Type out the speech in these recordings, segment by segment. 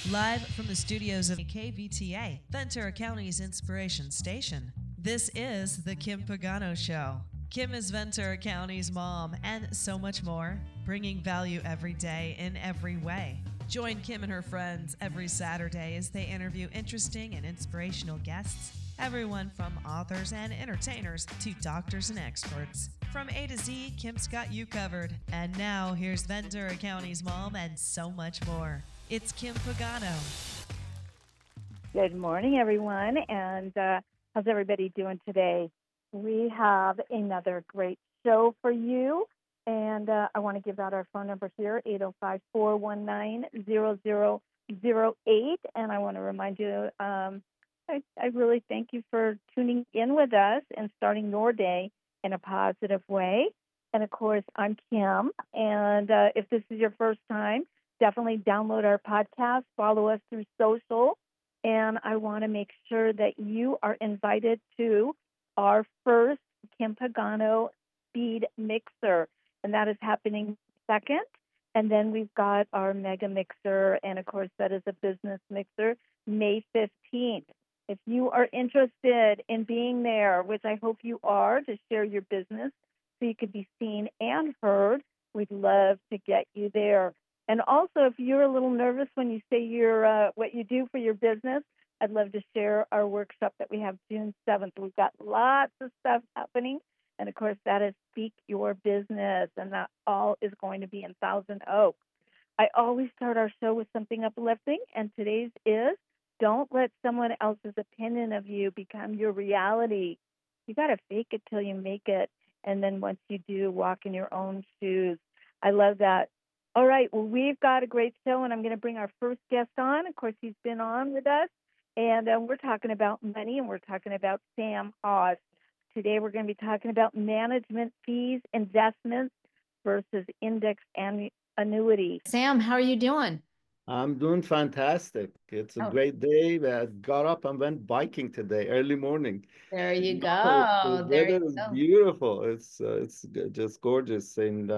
Live from the studios of KVTA, Ventura County's inspiration station. This is The Kim Pagano Show. Kim is Ventura County's mom and so much more, bringing value every day in every way. Join Kim and her friends every Saturday as they interview interesting and inspirational guests, everyone from authors and entertainers to doctors and experts. From A to Z, Kim's got you covered. And now, here's Ventura County's mom and so much more. It's Kim Pagano. Good morning, everyone, and how's everybody doing today? We have another great show for you, and I want to give out our phone number here, 805-419-0008, and I want to remind you, I really thank you for tuning in with us and starting your day in a positive way. And, of course, I'm Kim, and if this is your first time, definitely download our podcast, follow us through social, and I want to make sure that you are invited to our first Kim Pagano speed mixer, and that is happening second. And then we've got our mega mixer, and of course that is a business mixer, May 15th. If you are interested in being there, which I hope you are, to share your business so you could be seen and heard, we'd love to get you there. And also, if you're a little nervous when you say what you do for your business, I'd love to share our workshop that we have June 7th. We've got lots of stuff happening. And, of course, that is Speak Your Business, and that all is going to be in Thousand Oaks. I always start our show with something uplifting, and today's is don't let someone else's opinion of you become your reality. You got to fake it till you make it, and then once you do, walk in your own shoes. I love that. All right, well, we've got a great show, and I'm going to bring our first guest on. Of course, he's been on with us, and we're talking about money, and we're talking about Sam Haas. Today, we're going to be talking about management fees, investments versus index annuity. Sam, how are you doing? I'm doing fantastic. It's a great day. I got up and went biking today, early morning. There you go. The There weather you is go. beautiful. It's just gorgeous, and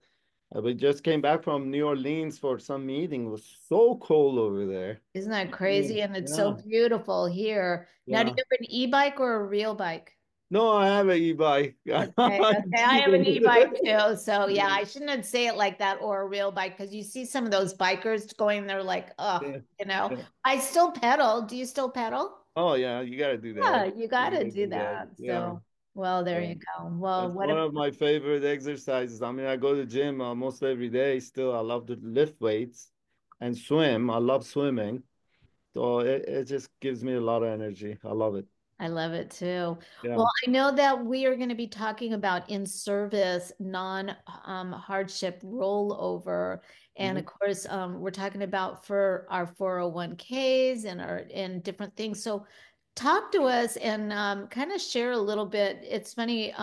we just came back from New Orleans for some meeting. It was so cold over there. Isn't that crazy? And it's so Yeah. beautiful here. Now, do Yeah. you have an e-bike or a real bike? No, I have an e-bike. Okay, I have an e-bike too. So yeah, I shouldn't say it like that, or a real bike, because you see some of those bikers going there like, oh, Yeah. Yeah. I still pedal. Do you still pedal? Oh yeah, you got to do Yeah, that. you You got to gotta do do that. that. Yeah. So, well, there Yeah. you go. Well, That's what one a of my favorite exercises. I mean, I go to the gym almost every day still. I love to lift weights and swim. I love swimming. So it just gives me a lot of energy. I love it. I love it too. Yeah. Well, I know that we are going to be talking about in-service non-hardship rollover. And Mhm. of course, we're talking about for our 401ks and our and different things. So talk to us and kind of share a little bit. It's funny,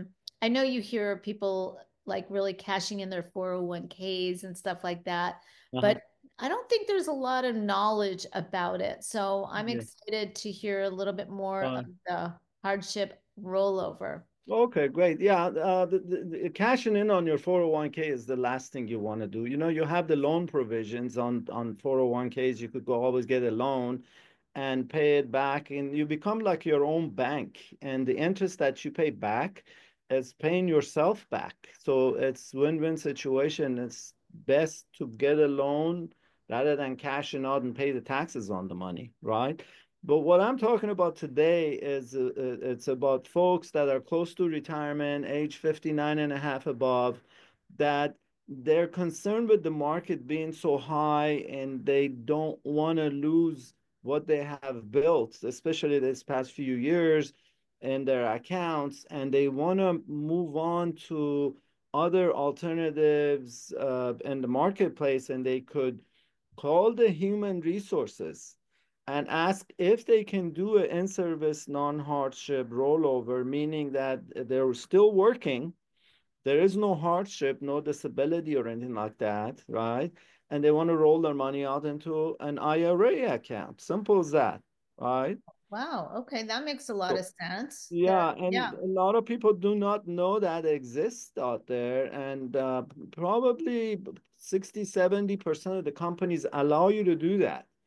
I know you hear people like really cashing in their 401ks and stuff like that, Uh-huh. but I don't think there's a lot of knowledge about it. So I'm Yeah. excited to hear a little bit more of Fine. the hardship rollover. Okay, great. Yeah, the cashing in on your 401k is the last thing you want to do. You know, you have the loan provisions on 401ks. You could go always get a loan and pay it back, and you become like your own bank. And the interest that you pay back is paying yourself back. So it's win-win situation. It's best to get a loan rather than cashing out and pay the taxes on the money, right? But what I'm talking about today is it's about folks that are close to retirement, age 59 and a half above, that they're concerned with the market being so high and they don't want to lose what they have built, especially this past few years in their accounts, and they want to move on to other alternatives in the marketplace, and they could call the human resources and ask if they can do an in-service non-hardship rollover, meaning that they're still working, there is no hardship, no disability or anything like that, right? And they want to roll their money out into an IRA account. Simple as that, right? Wow. Okay, that makes a lot So, of sense. yeah, Yeah. and a lot of people do not know that exists out there. And probably 60, 70% of the companies allow you to do that.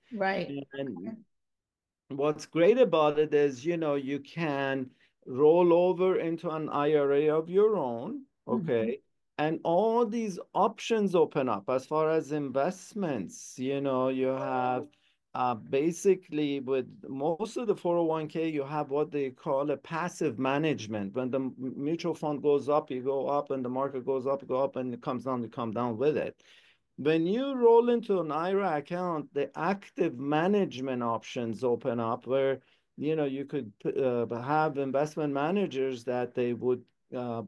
Right. And what's great about it is, you can roll over into an IRA of your own, Mhm. okay? And all these options open up as far as investments. You have basically with most of the 401k, you have what they call a passive management. When the mutual fund goes up, you go up, and the market goes up, you go up, and it comes down, you come down with it. When you roll into an IRA account, the active management options open up where, you could have investment managers that they would uh,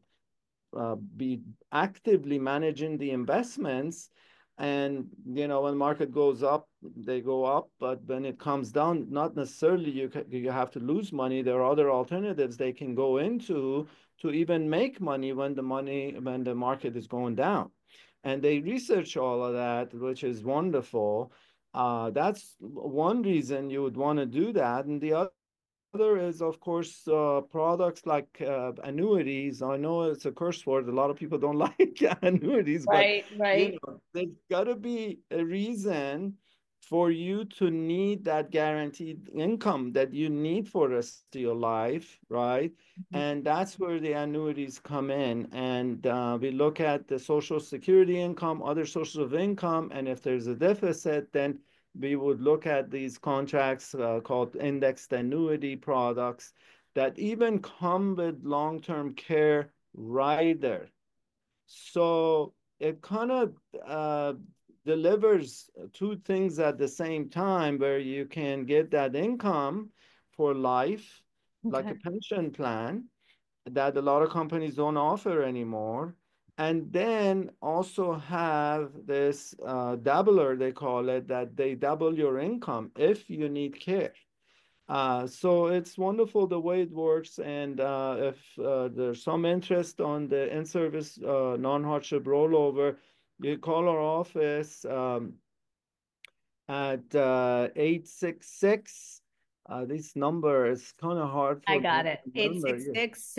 be actively managing the investments. And, when the market goes up, they go up. But when it comes down, not necessarily you have to lose money. There are other alternatives they can go into to even make money when the market is going down. And they research all of that, which is wonderful. That's one reason you would want to do that. And the other is, of course, products like annuities. I know it's a curse word. A lot of people don't like annuities, but Right, right. there's got to be a reason for you to need that guaranteed income that you need for the rest of your life, right? Mhm. And that's where the annuities come in. And we look at the Social Security income, other sources of income, and if there's a deficit, then we would look at these contracts called indexed annuity products that even come with long-term care rider. So it kind of delivers two things at the same time where you can get that income for life, like Okay. a pension plan that a lot of companies don't offer anymore. And then also have this doubler, they call it, that they double your income if you need care. So it's wonderful the way it works. And if there's some interest on the in-service non-hardship rollover, you call our office at 866. This number is kind of hard I for got me it. to remember. Yeah.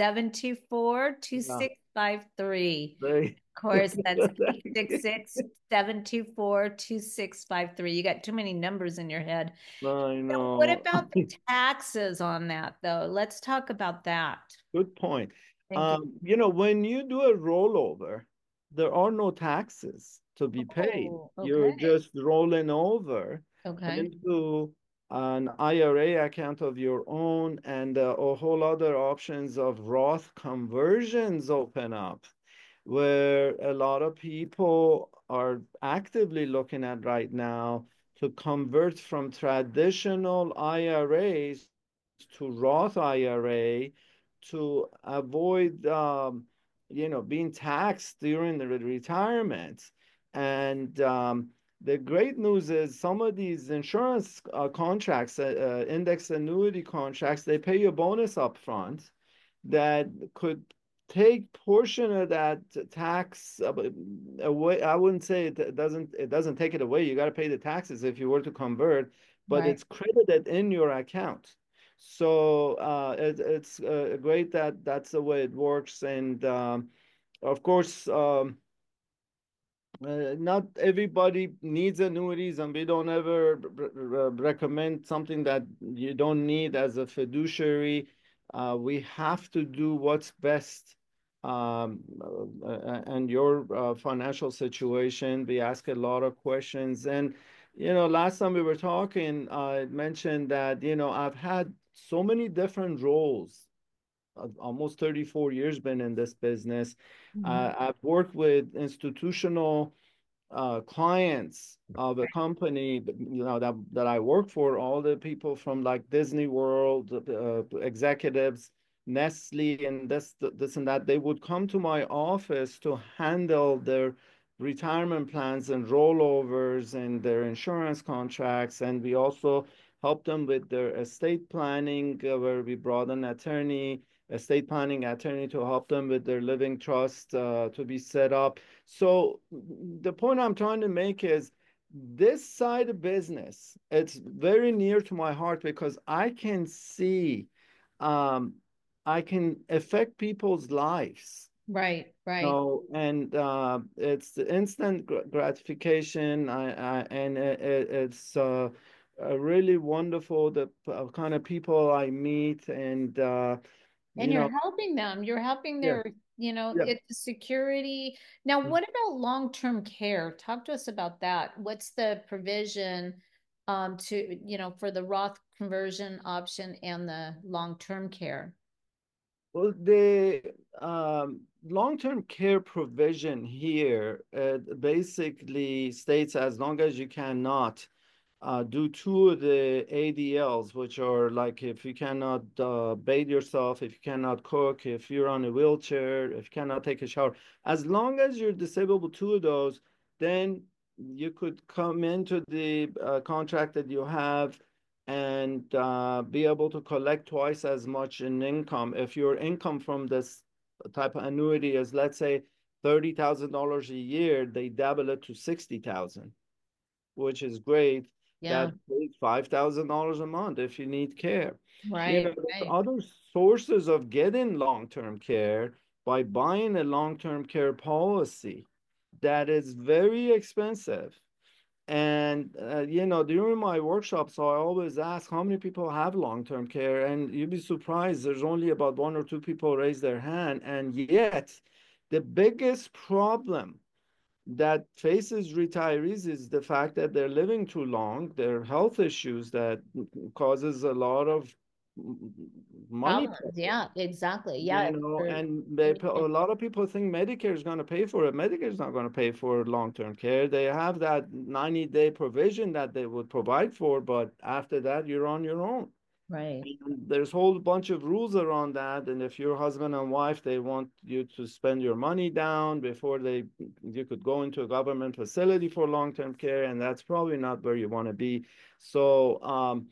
866-724-2653. Very Of course, that's thank eight six you. six 724 2653. You got too many numbers in your head. I So what know. about the taxes on that, though? Let's talk about that. Good point. Thank you. When you do a rollover, there are no taxes to be paid. Oh, You're okay. just rolling over Okay. into an IRA account of your own, and a whole other options of Roth conversions open up, where a lot of people are actively looking at right now to convert from traditional IRAs to Roth IRA to avoid, being taxed during the retirement. And the great news is some of these insurance contracts, index annuity contracts, they pay you a bonus up front that could take portion of that tax away. I wouldn't say it doesn't take it away. You got to pay the taxes if you were to convert, but Right. it's credited in your account. So it's great that that's the way it works. And of course, not everybody needs annuities, and we don't ever recommend something that you don't need as a fiduciary. We have to do what's best, and your financial situation. We ask a lot of questions. And, last time we were talking, I mentioned that, I've had so many different roles. I've almost 34 years been in this business. Mhm. I've worked with institutional clients of a company, that I work for, all the people from like Disney World, executives, Nestle, and this and that, they would come to my office to handle their retirement plans and rollovers and their insurance contracts. And we also help them with their estate planning, where we brought an estate planning attorney to help them with their living trust to be set up. So the point I'm trying to make is this side of business, it's very near to my heart because um, I can affect people's lives. Right. Right. No, and it's the instant gratification. And it's really wonderful, the kind of people I meet, and And you you're know, helping them. You're helping yeah, their, yeah. it's security. Now, what about long-term care? Talk to us about that. What's the provision to, for the Roth conversion option and the long-term care? Well, the long-term care provision here basically states as long as you cannot do two of the ADLs, which are like if you cannot bathe yourself, if you cannot cook, if you're on a wheelchair, if you cannot take a shower, as long as you're disabled with two of those, then you could come into the contract that you have and be able to collect twice as much in income. If your income from this type of annuity is, let's say, $30,000 a year, they double it to 60,000, which is great. Yeah, That pays $5,000 a month if you need care. You know, right, there's right. other sources of getting long-term care by buying a long-term care policy that is very expensive. And during my workshops, I always ask how many people have long-term care, and you'd be surprised. There's only about one or two people raise their hand, and yet the biggest problem that faces retirees is the fact that they're living too long, their health issues that causes a lot of money Problems. problem. Yeah, exactly. Yeah. You know, For and a anything. lot of people think Medicare is going to pay for it. Medicare is not going to pay for long-term care. They have that 90-day provision that they would provide for, but after that, you're on your own. Right. And there's a whole bunch of rules around that. And if you're husband and wife, they want you to spend your money down before you could go into a government facility for long-term care, and that's probably not where you want to be. So,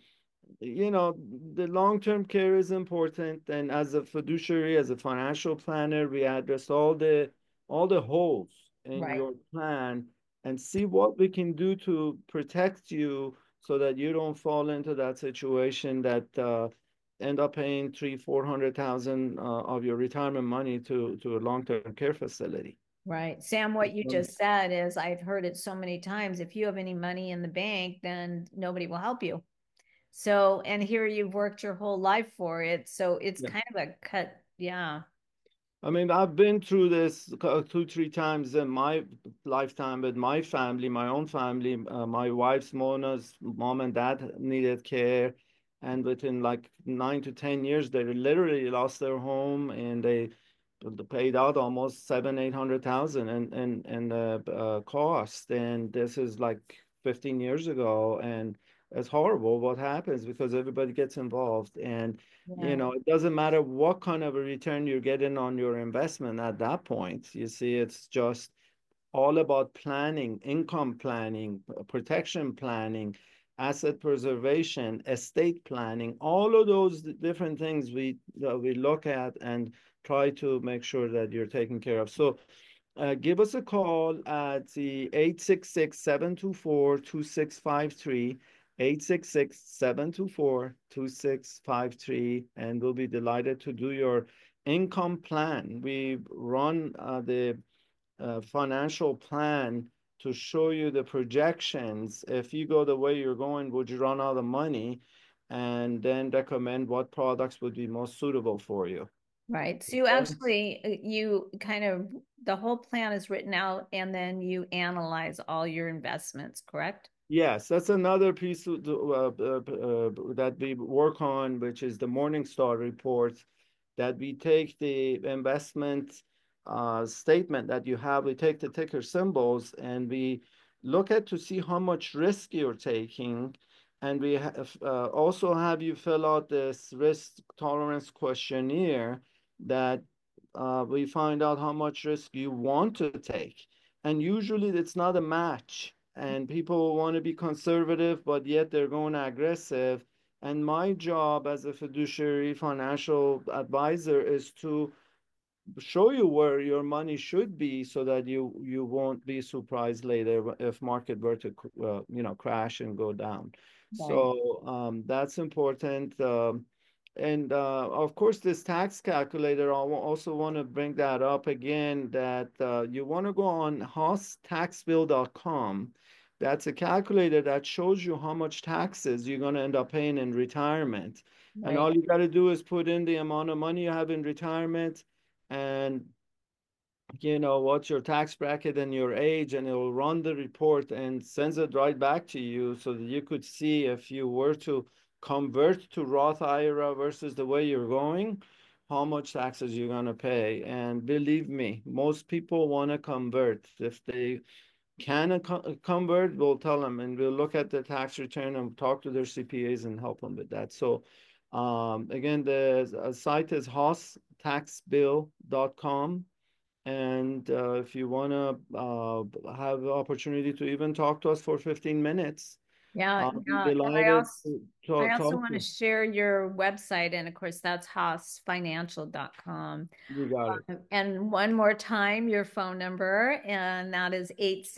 the long-term care is important. And as a fiduciary, as a financial planner, we address all the holes in Right. your plan and see what we can do to protect you so that you don't fall into that situation that end up paying 400,000 of your retirement money to a long-term care facility. Right. Sam, what you just said is I've heard it so many times. If you have any money in the bank, then nobody will help you. So, and here you've worked your whole life for it. So it's Yeah. kind of a cut. Yeah. I mean, I've been through this two, three times in my lifetime with my family, my own family. My wife's Mona's mom and dad needed care, and within like 9 to 10 years, they literally lost their home, and they paid out almost 800,000 in cost. And this is like 15 years ago, and it's horrible what happens because everybody gets involved. And Yeah. it doesn't matter what kind of a return you're getting on your investment at that point. You see, it's just all about planning, income planning, protection planning, asset preservation, estate planning, all of those different things we look at and try to make sure that you're taken care of. So give us a call at the 866-724-2653, 866-724-2653, and we'll be delighted to do your income plan. We run the financial plan to show you the projections. If you go the way you're going, would you run out of money? And then recommend what products would be most suitable for you. Right. So you actually, you kind of, the whole plan is written out and then you analyze all your investments, correct? Yes, that's another piece that we work on, which is the Morningstar report, that we take the investment statement that you have, we take the ticker symbols, and we look at to see how much risk you're taking. And we have, also have you fill out this risk tolerance questionnaire that we find out how much risk you want to take. And usually it's not a match, and people want to be conservative, but yet they're going aggressive. And my job as a fiduciary financial advisor is to show you where your money should be so that you won't be surprised later if market were to crash and go down. Right. So that's important. And of course, this tax calculator, I also want to bring that up again, that you want to go on hosstaxbill.com, That's a calculator that shows you how much taxes you're going to end up paying in retirement. And all you got to do is put in the amount of money you have in retirement and what's your tax bracket and your age, and it will run the report and sends it right back to you so that you could see if you were to convert to Roth IRA versus the way you're going, how much taxes you're going to pay. And believe me, most people want to convert. If they can convert, we'll tell them, and we'll look at the tax return and talk to their CPAs and help them with that. So again, the site is hosstaxbill.com. And if you want to have the opportunity to even talk to us for 15 minutes, yeah. delighted I also want to share your website. And of course, that's hossfinancial.com. You got it. And one more time, your phone number, and that is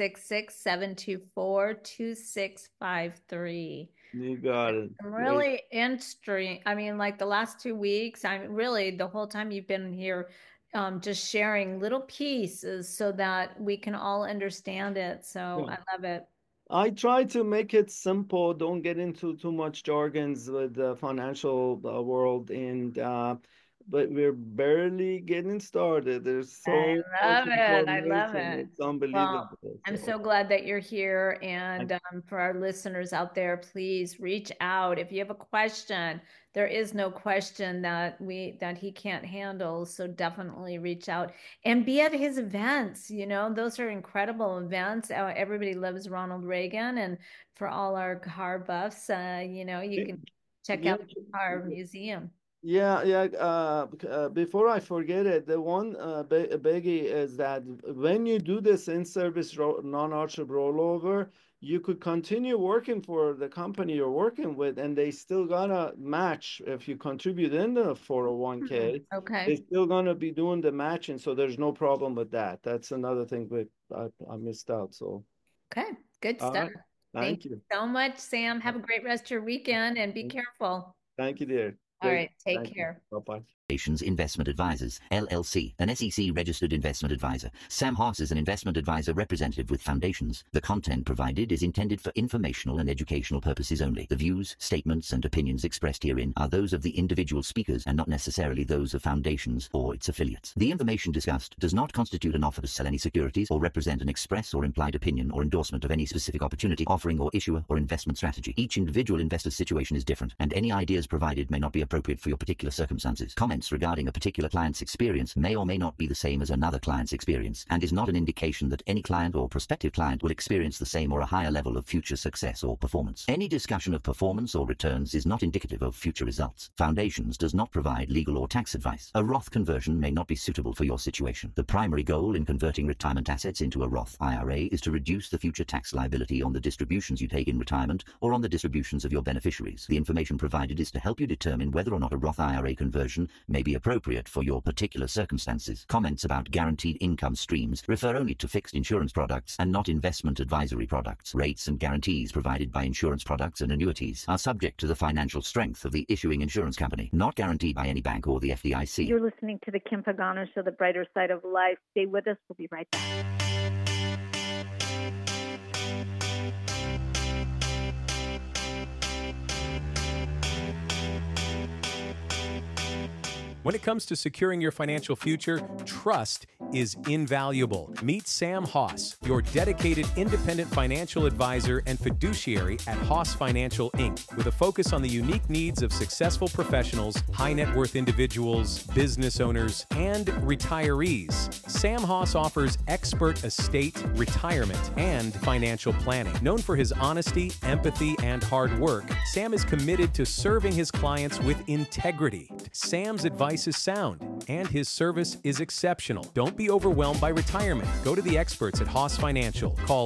866-724-2653. You got it. I'm really interesting. I mean, like the last 2 weeks, I'm really the whole time you've been here, just sharing little pieces so that we can all understand it. So I love it. I try to make it simple. Don't get into too much jargons with the financial world, and but we're barely getting started. There's so I love it. I love it. It's unbelievable. Well, I'm so glad that you're here. And for our listeners out there, please reach out if you have a question. There is no question that he can't handle. So definitely reach out and be at his events. Those are incredible events. Everybody loves Ronald Reagan, and for all our car buffs, you can check out the car museum. Yeah. Before I forget it, the one biggie is that when you do this in-service non-hardship rollover, you could continue working for the company you're working with, and they still gonna match if you contribute in the 401k. Okay. They're still gonna be doing the matching, so there's no problem with that. That's another thing I missed out. So. Okay, good stuff. Right. Thank you so much, Sam. Have a great rest of your weekend and be careful. Thank you, dear. All right, take care. Bye-bye. Investment Advisors, LLC, an SEC-registered investment advisor. Sam Hoss is an investment advisor representative with Foundations. The content provided is intended for informational and educational purposes only. The views, statements, and opinions expressed herein are those of the individual speakers and not necessarily those of Foundations or its affiliates. The information discussed does not constitute an offer to sell any securities or represent an express or implied opinion or endorsement of any specific opportunity, offering, or issuer or investment strategy. Each individual investor's situation is different, and any ideas provided may not be appropriate for your particular circumstances. Comments regarding a particular client's experience may or may not be the same as another client's experience, and is not an indication that any client or prospective client will experience the same or a higher level of future success or performance. Any discussion of performance or returns is not indicative of future results. Foundations does not provide legal or tax advice. A Roth conversion may not be suitable for your situation. The primary goal in converting retirement assets into a Roth IRA is to reduce the future tax liability on the distributions you take in retirement or on the distributions of your beneficiaries. The information provided is to help you determine whether or not a Roth IRA conversion may be appropriate for your particular circumstances. Comments about guaranteed income streams refer only to fixed insurance products and not investment advisory products. Rates and guarantees provided by insurance products and annuities are subject to the financial strength of the issuing insurance company, not guaranteed by any bank or the FDIC. You're listening to the Kim Pagano Show, the brighter side of life. Stay with us. We'll be right back. When it comes to securing your financial future, trust is invaluable. Meet Sam Hoss, your dedicated independent financial advisor and fiduciary at Hoss Financial, Inc., with a focus on the unique needs of successful professionals, high net worth individuals, business owners, and retirees. Sam Hoss offers expert estate, retirement, and financial planning. Known for his honesty, empathy, and hard work, Sam is committed to serving his clients with integrity. Sam's advice is sound, and his service is exceptional. Don't be overwhelmed by retirement. Go to the experts at Hoss Financial. Call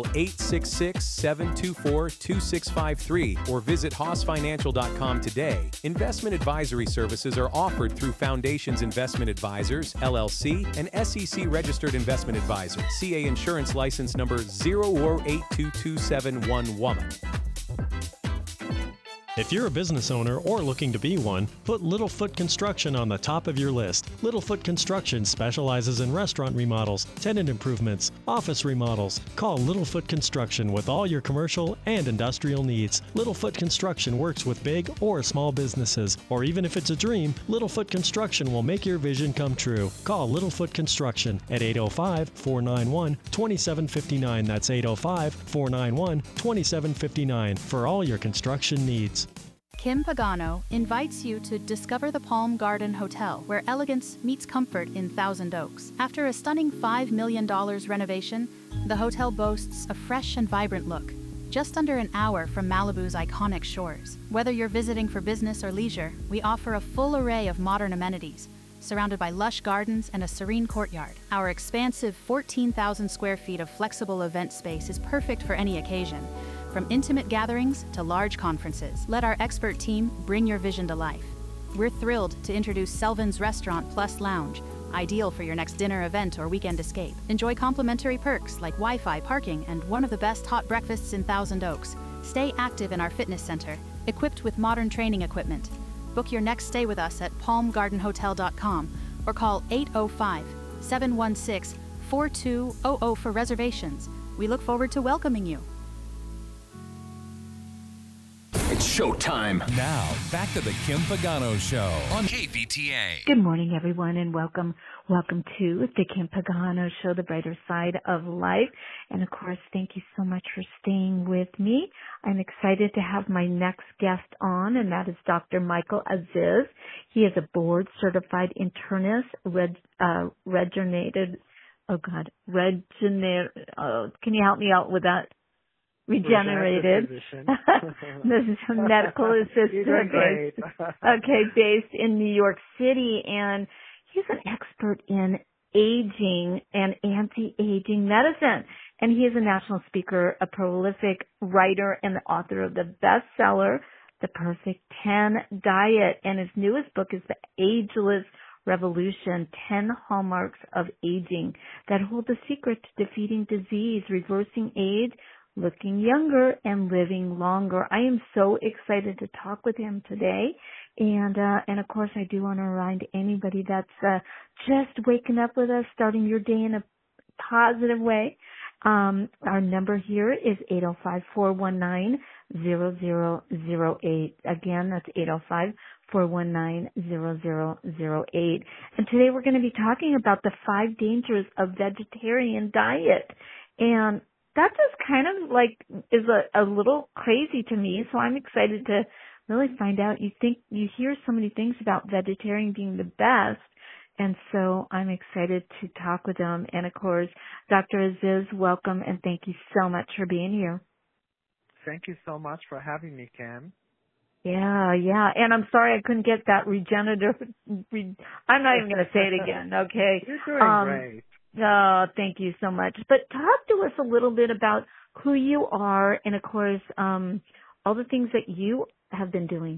866-724-2653 or visit hossfinancial.com today. Investment advisory services are offered through Foundations Investment Advisors, LLC, an SEC-registered investment advisor. CA Insurance License Number 0082271. If you're a business owner or looking to be one, put Littlefoot Construction on the top of your list. Littlefoot Construction specializes in restaurant remodels, tenant improvements, office remodels. Call Littlefoot Construction with all your commercial and industrial needs. Littlefoot Construction works with big or small businesses, or even if it's a dream, Littlefoot Construction will make your vision come true. Call Littlefoot Construction at 805-491-2759. That's 805-491-2759 for all your construction needs. Kim Pagano invites you to discover the Palm Garden Hotel, where elegance meets comfort in Thousand Oaks. After a stunning $5 million renovation, the hotel boasts a fresh and vibrant look, just under an hour from Malibu's iconic shores. Whether you're visiting for business or leisure, we offer a full array of modern amenities, surrounded by lush gardens and a serene courtyard. Our expansive 14,000 square feet of flexible event space is perfect for any occasion, from intimate gatherings to large conferences. Let our expert team bring your vision to life. We're thrilled to introduce Selvin's Restaurant Plus Lounge, ideal for your next dinner event or weekend escape. Enjoy complimentary perks like Wi-Fi, parking, and one of the best hot breakfasts in Thousand Oaks. Stay active in our fitness center, equipped with modern training equipment. Book your next stay with us at palmgardenhotel.com or call 805-716-4200 for reservations. We look forward to welcoming you. It's showtime. Now, back to the Kim Pagano Show on KVTA. Good morning, everyone, and welcome to the Kim Pagano Show, the brighter side of life. And, of course, thank you so much for staying with me. I'm excited to have my next guest on, and that is Dr. Michael Aziz. He is a board-certified internist, regenerated. Can you help me out with that? Regenerated. This is a medical assistant based in New York City, and he's an expert in aging and anti-aging medicine. And he is a national speaker, a prolific writer, and the author of the bestseller, The Perfect 10 Diet. And his newest book is The Ageless Revolution, 10 Hallmarks of Aging that hold the secret to defeating disease, reversing age, looking younger, and living longer. I am so excited to talk with him today. And of course, I do want to remind anybody that's just waking up with us, starting your day in a positive way. Our number here is 805-419-0008. Again, that's 805-419-0008. And today we're going to be talking about the 5 dangers of vegetarian diet. And that just kind of like is a little crazy to me. So I'm excited to really find out. You hear so many things about vegetarian being the best. And so I'm excited to talk with them. And of course, Dr. Aziz, welcome and thank you so much for being here. Thank you so much for having me, Kim. Yeah. And I'm sorry I couldn't get that regenerative. I'm not even going to say it again. Okay. You're doing great. Oh, thank you so much. But talk to us a little bit about who you are and, of course, all the things that you have been doing.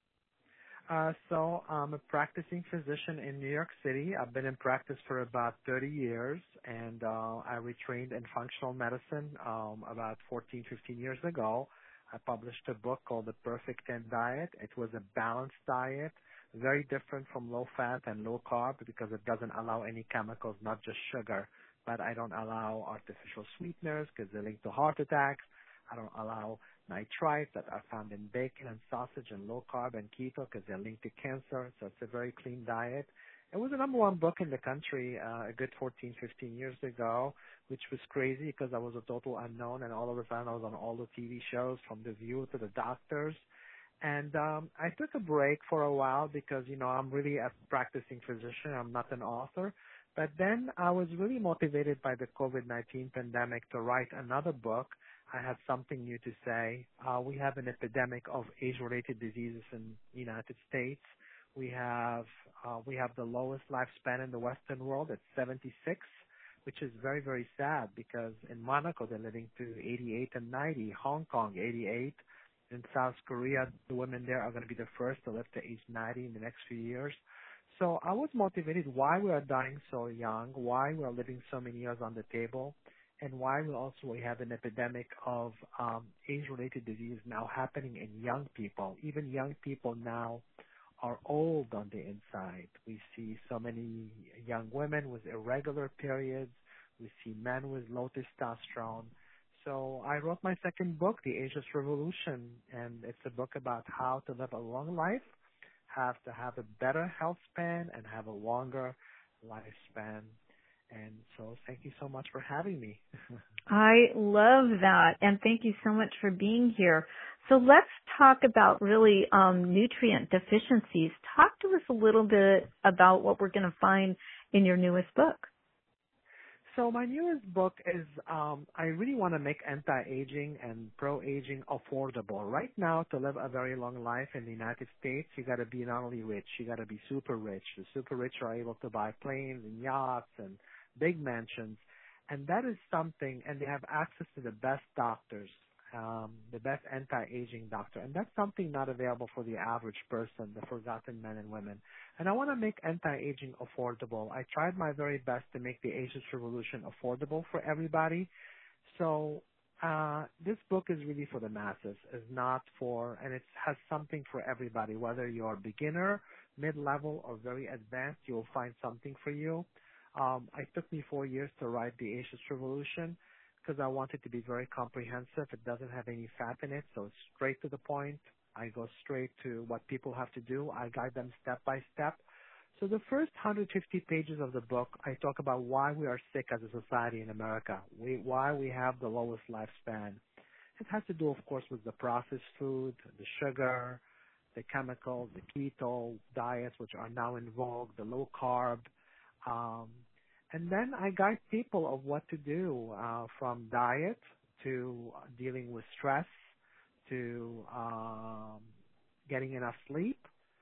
So I'm a practicing physician in New York City. I've been in practice for about 30 years, and I retrained in functional medicine about 15 years ago. I published a book called The Perfect 10 Diet. It was a balanced diet, very different from low fat and low carb because it doesn't allow any chemicals, not just sugar, but I don't allow artificial sweeteners because they link to heart attacks. I don't allow nitrites that are found in bacon and sausage and low carb and keto because they're linked to cancer. So it's a very clean diet. It was the number 1 book in the country a good 15 years ago, which was crazy because I was a total unknown, and all of a sudden I was on all the TV shows from The View to The Doctors. And I took a break for a while because, I'm really a practicing physician. I'm not an author. But then I was really motivated by the COVID-19 pandemic to write another book. I had something new to say. We have an epidemic of age-related diseases in the United States. We have the lowest lifespan in the Western world at 76, which is very, very sad because in Monaco they're living to 88 and 90, Hong Kong 88. In South Korea, the women there are going to be the first to live to age 90 in the next few years. So I was motivated why we are dying so young, why we are living so many years on the table. and why we have an epidemic of age-related disease now happening in young people. Even young people now are old on the inside. We see so many young women with irregular periods. We see men with low testosterone. So I wrote my second book, The Ageless Revolution, and it's a book about how to live a long life, have to have a better health span, and have a longer lifespan. And so thank you so much for having me. I love that. And thank you so much for being here. So let's talk about really nutrient deficiencies. Talk to us a little bit about what we're going to find in your newest book. So my newest book is I really want to make anti-aging and pro-aging affordable. Right now, to live a very long life in the United States, you got to be not only rich, you got to be super rich. The super rich are able to buy planes and yachts and big mansions, and that is something, and they have access to the best doctors, the best anti-aging doctor, and that's something not available for the average person, the forgotten men and women. And I want to make anti-aging affordable. I tried my very best to make the Ageless Revolution affordable for everybody. So this book is really for the masses, is not for, and it has something for everybody, whether you're a beginner, mid-level, or very advanced, you'll find something for you. It took me 4 years to write The Ageless Revolution because I want it to be very comprehensive. It doesn't have any fat in it, so it's straight to the point. I go straight to what people have to do. I guide them step by step. So the first 150 pages of the book, I talk about why we are sick as a society in America, why we have the lowest lifespan. It has to do, of course, with the processed food, the sugar, the chemicals, the keto diets, which are now in vogue, the low carb. And then I guide people of what to do, from diet to dealing with stress to getting enough sleep.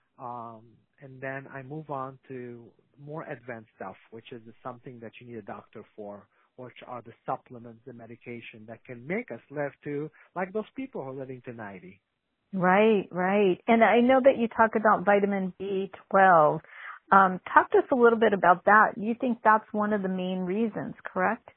And then I move on to more advanced stuff, which is something that you need a doctor for, which are the supplements, the medication that can make us live to, like those people who are living to 90. Right, right. And I know that you talk about vitamin B12. Talk to us a little bit about that. You think that's one of the main reasons, correct?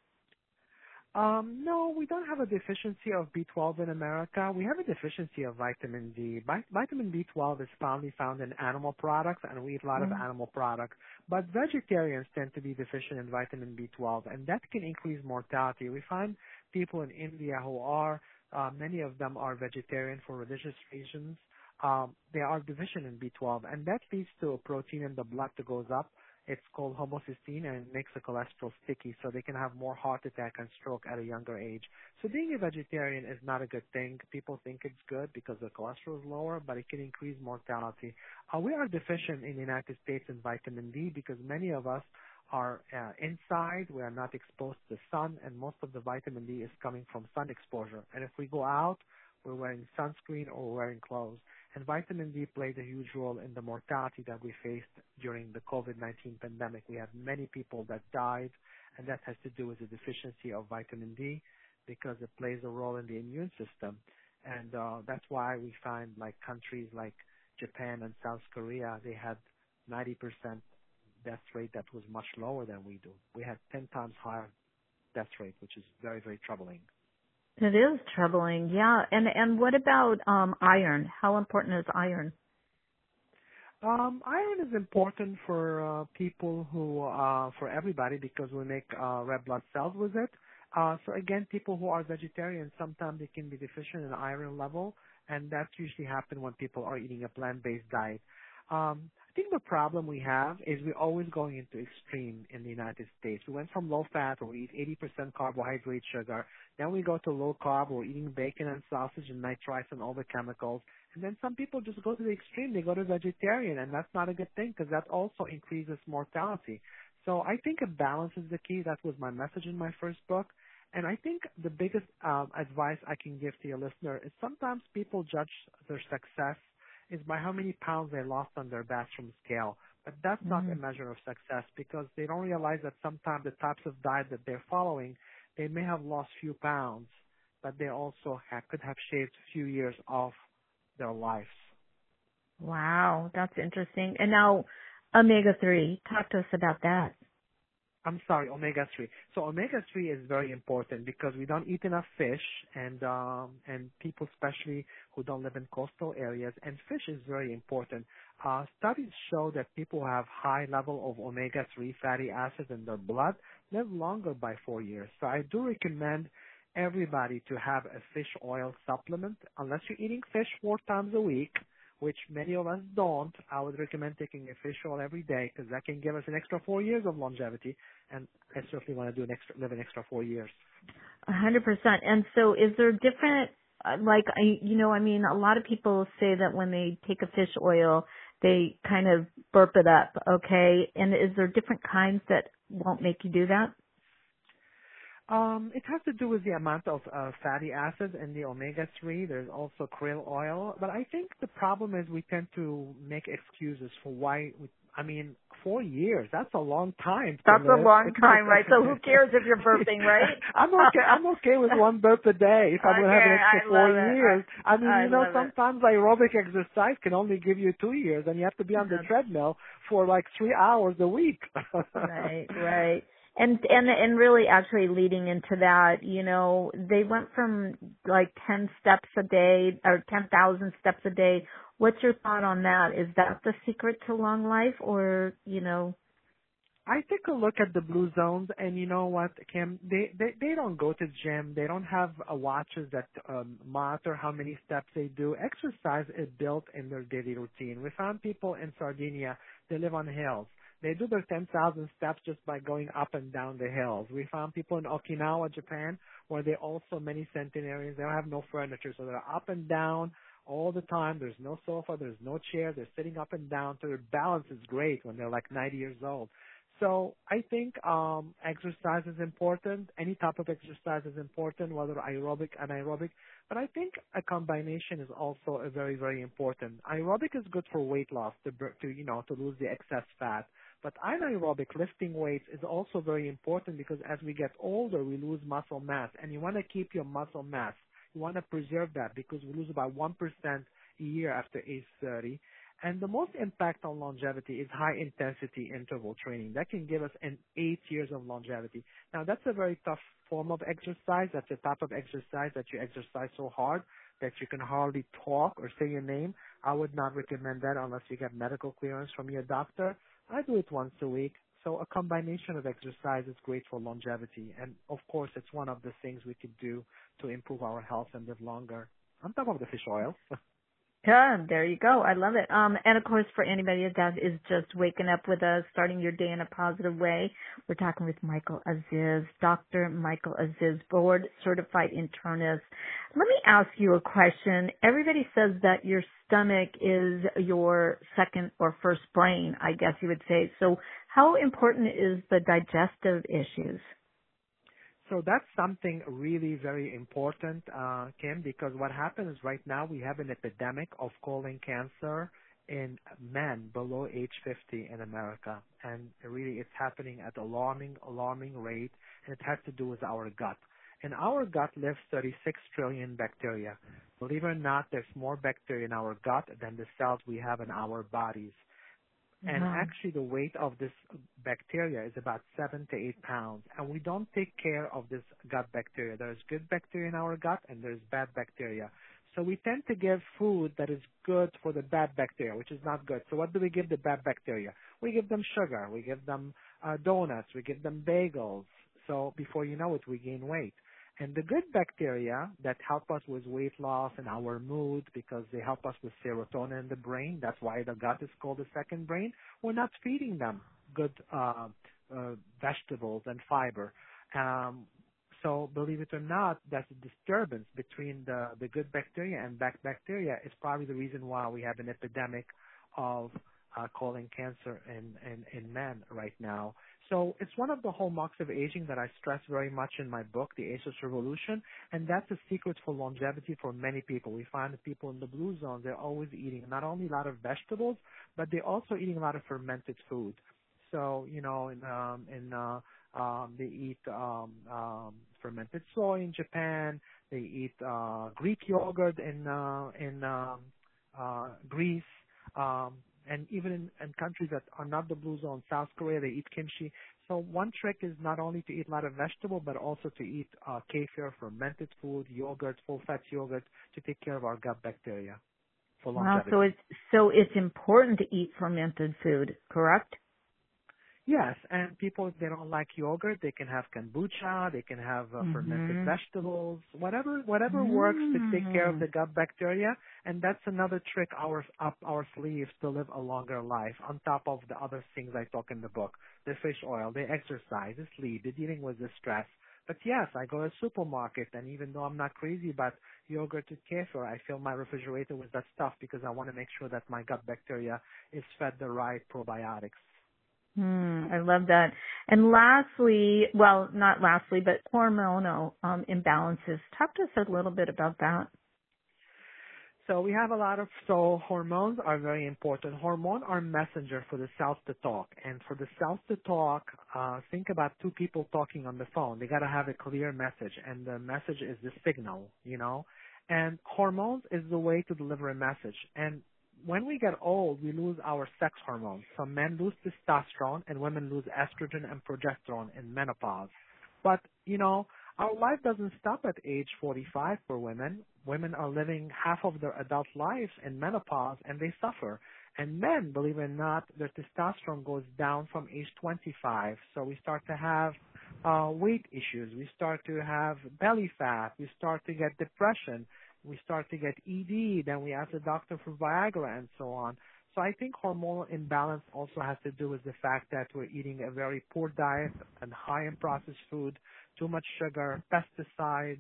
No, we don't have a deficiency of B12 in America. We have a deficiency of vitamin D. Vitamin B12 is found in animal products, and we eat a lot of animal products. But vegetarians tend to be deficient in vitamin B12, and that can increase mortality. We find people in India who are, many of them are vegetarian for religious reasons. They are deficient in B12, and that leads to a protein in the blood that goes up. It's called homocysteine, and it makes the cholesterol sticky, so they can have more heart attack and stroke at a younger age. So being a vegetarian is not a good thing. People think it's good because the cholesterol is lower, but it can increase mortality. We are deficient in the United States in vitamin D because many of us are inside. We are not exposed to the sun, and most of the vitamin D is coming from sun exposure. And if we go out, we're wearing sunscreen or we're wearing clothes. And vitamin D played a huge role in the mortality that we faced during the COVID-19 pandemic. We had many people that died, and that has to do with the deficiency of vitamin D because it plays a role in the immune system. And that's why we find like countries like Japan and South Korea, they had 90% death rate that was much lower than we do. We had 10 times higher death rate, which is very, very troubling. It is troubling, yeah. And what about iron? How important is iron? Iron is important for people who, for everybody, because we make red blood cells with it. So again, people who are vegetarians, sometimes they can be deficient in iron level, and that usually happens when people are eating a plant-based diet. I think the problem we have is we're always going into extreme in the United States. We went from low fat, where we eat 80% carbohydrate, sugar. Then we go to low carb, we're eating bacon and sausage and nitrites and all the chemicals. And then some people just go to the extreme. They go to vegetarian, and that's not a good thing because that also increases mortality. So I think a balance is the key. That was my message in my first book. And I think the biggest advice I can give to your listener is sometimes people judge their success is by how many pounds they lost on their bathroom scale. But that's not a measure of success because they don't realize that sometimes the types of diet that they're following, they may have lost few pounds, but they also could have shaved a few years off their lives. Wow, that's interesting. And now omega-3, talk to us about that. I'm sorry, omega-3. So omega-3 is very important because we don't eat enough fish, and people especially who don't live in coastal areas, and fish is very important. Studies show that people who have high level of omega-3 fatty acids in their blood live longer by 4 years. So I do recommend everybody to have a fish oil supplement. Unless you're eating fish 4 times a week, which many of us don't, I would recommend taking a fish oil every day because that can give us an extra 4 years of longevity, and I certainly want to live an extra 4 years. 100%. And so is there different, a lot of people say that when they take a fish oil, they kind of burp it up, okay? And is there different kinds that won't make you do that? It has to do with the amount of fatty acids in the omega-3. There's also krill oil. But I think the problem is we tend to make excuses for why 4 years, that's a long time. That's a long time, right? So who cares if you're burping, right? I'm okay with 1 burp a day if I'm going to have an extra 4 years. Sometimes aerobic exercise can only give you 2 years, and you have to be on the treadmill for like 3 hours a week. Right. And really actually leading into that, they went from like 10 steps a day or 10,000 steps a day. What's your thought on that? Is that the secret to long life, or, I take a look at the blue zones, and you know what, Kim? They don't go to gym. They don't have watches that monitor how many steps they do. Exercise is built in their daily routine. We found people in Sardinia, they live on hills. They do their 10,000 steps just by going up and down the hills. We found people in Okinawa, Japan, where they also many centenarians. They don't have no furniture, so they're up and down all the time. There's no sofa, there's no chair. They're sitting up and down, so their balance is great when they're like 90 years old. So I think exercise is important. Any type of exercise is important, whether aerobic, anaerobic. But I think a combination is also very, very important. Aerobic is good for weight loss, to lose the excess fat. But anaerobic, lifting weights, is also very important because as we get older, we lose muscle mass. And you want to keep your muscle mass. You want to preserve that because we lose about 1% a year after age 30. And the most impact on longevity is high-intensity interval training. That can give us 8 years of longevity. Now, that's a very tough form of exercise. That's a type of exercise that you exercise so hard that you can hardly talk or say your name. I would not recommend that unless you get medical clearance from your doctor. I do it once a week. So a combination of exercise is great for longevity. And, of course, it's one of the things we could do to improve our health and live longer. On top of the fish oil. Yeah, there you go. I love it. And of course, for anybody that is just waking up with us, starting your day in a positive way, we're talking with Michael Aziz, Dr. Michael Aziz, board certified internist. Let me ask you a question. Everybody says that your stomach is your second or first brain, I guess you would say. So how important is the digestive issues? So that's something really very important, Kim, because what happens right now, we have an epidemic of colon cancer in men below age 50 in America. And really it's happening at alarming rate, and it has to do with our gut. In our gut lives 36 trillion bacteria. Believe it or not, there's more bacteria in our gut than the cells we have in our bodies. And actually the weight of this bacteria is about 7 to 8 pounds. And we don't take care of this gut bacteria. There's good bacteria in our gut and there's bad bacteria. So we tend to give food that is good for the bad bacteria, which is not good. So what do we give the bad bacteria? We give them sugar. We give them donuts. We give them bagels. So before you know it, we gain weight. And the good bacteria that help us with weight loss and our mood because they help us with serotonin in the brain, that's why the gut is called the second brain, we're not feeding them good vegetables and fiber. So believe it or not, that disturbance between the good bacteria and bad bacteria is probably the reason why we have an epidemic of colon cancer in men right now. So it's one of the hallmarks of aging that I stress very much in my book, The Ageless Revolution, and that's a secret for longevity for many people. We find that people in the blue zone, they're always eating not only a lot of vegetables, but they're also eating a lot of fermented food. So, they eat fermented soy in Japan. They eat Greek yogurt in Greece. And even in countries that are not the blue zone, South Korea, they eat kimchi. So one trick is not only to eat a lot of vegetable, but also to eat kefir, fermented food, yogurt, full-fat yogurt to take care of our gut bacteria for longevity. Wow, so it's important to eat fermented food, correct? Yes, and people, if they don't like yogurt, they can have kombucha, they can have fermented vegetables, whatever works to take care of the gut bacteria. And that's another trick up our sleeves to live a longer life, on top of the other things I talk in the book: the fish oil, the exercise, the sleep, the dealing with the stress. But yes, I go to a supermarket, and even though I'm not crazy about yogurt and kefir, I fill my refrigerator with that stuff because I want to make sure that my gut bacteria is fed the right probiotics. I love that. And lastly, well, not lastly, but hormonal imbalances. Talk to us a little bit about that. So we have hormones are very important. Hormones are messenger for the cells to talk. And for the cells to talk, think about two people talking on the phone. They got to have a clear message, and the message is the signal, And hormones is the way to deliver a message. And when we get old, we lose our sex hormones. So men lose testosterone and women lose estrogen and progesterone in menopause. But, our life doesn't stop at age 45 for women. Women are living half of their adult lives in menopause, and they suffer. And men, believe it or not, their testosterone goes down from age 25. So we start to have weight issues. We start to have belly fat. We start to get depression. We start to get ED, then we ask the doctor for Viagra and so on. So I think hormonal imbalance also has to do with the fact that we're eating a very poor diet and high in processed food, too much sugar, pesticides,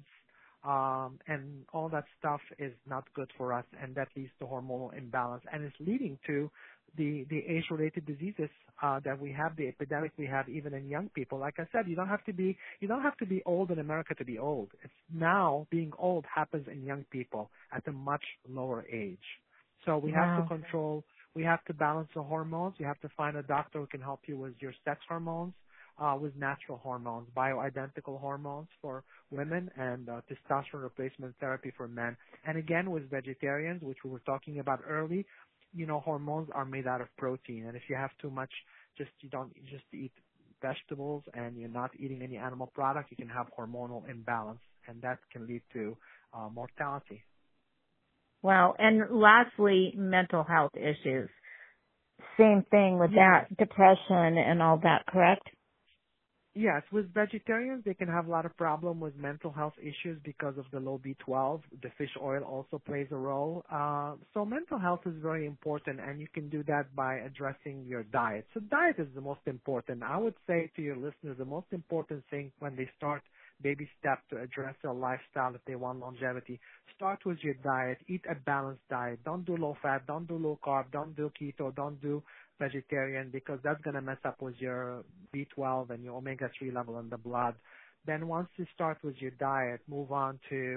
and all that stuff is not good for us, and that leads to hormonal imbalance, and it's leading to the age-related diseases that we have, the epidemic we have even in young people. Like I said, you don't have to be old in America to be old. It's now being old happens in young people at a much lower age. So we have to control, we have to balance the hormones. You have to find a doctor who can help you with your sex hormones, with natural hormones, bioidentical hormones for women, and testosterone replacement therapy for men. And again, with vegetarians, which we were talking about early, hormones are made out of protein, and if you have too much, just eat vegetables and you're not eating any animal product, you can have hormonal imbalance, and that can lead to mortality. Wow. And lastly, mental health issues. Same thing with that, depression and all that, correct? Yes, with vegetarians, they can have a lot of problem with mental health issues because of the low B12. The fish oil also plays a role. So mental health is very important, and you can do that by addressing your diet. So diet is the most important. I would say to your listeners, the most important thing when they start baby step to address their lifestyle if they want longevity, start with your diet. Eat a balanced diet. Don't do low fat. Don't do low carb. Don't do keto. Don't do vegetarian, because that's going to mess up with your B12 and your omega-3 level in the blood. Then once you start with your diet, move on to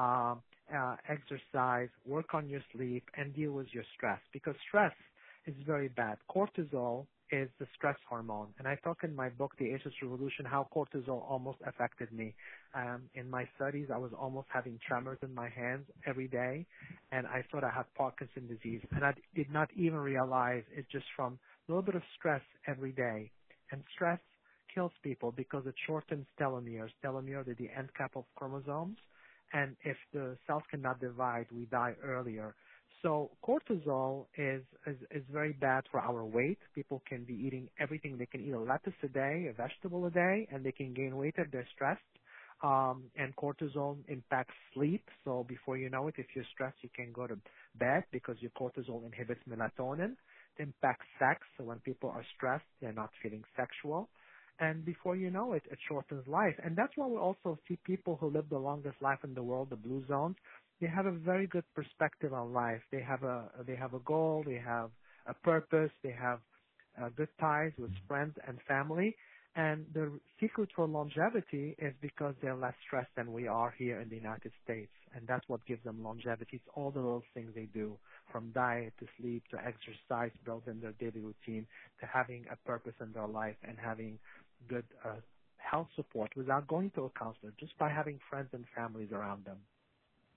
exercise, work on your sleep, and deal with your stress, because stress is very bad. Cortisol is the stress hormone. And I talk in my book, The Ageless Revolution, how cortisol almost affected me. In my studies, I was almost having tremors in my hands every day, and I thought I had Parkinson's disease. And I did not even realize it's just from a little bit of stress every day. And stress kills people because it shortens telomeres. Telomeres are the end cap of chromosomes. And if the cells cannot divide, we die earlier. So cortisol is very bad for our weight. People can be eating everything. They can eat a lettuce a day, a vegetable a day, and they can gain weight if they're stressed. And cortisol impacts sleep. So before you know it, if you're stressed, you can go to bed because your cortisol inhibits melatonin. It impacts sex. So when people are stressed, they're not feeling sexual. And before you know it, it shortens life. And that's why we also see people who live the longest life in the world, the blue zones. They have a very good perspective on life. They have a goal. They have a purpose. They have good ties with friends and family. And the secret for longevity is because they're less stressed than we are here in the United States. And that's what gives them longevity. It's all the little things they do, from diet to sleep to exercise, build in their daily routine, to having a purpose in their life and having good health support without going to a counselor, just by having friends and families around them.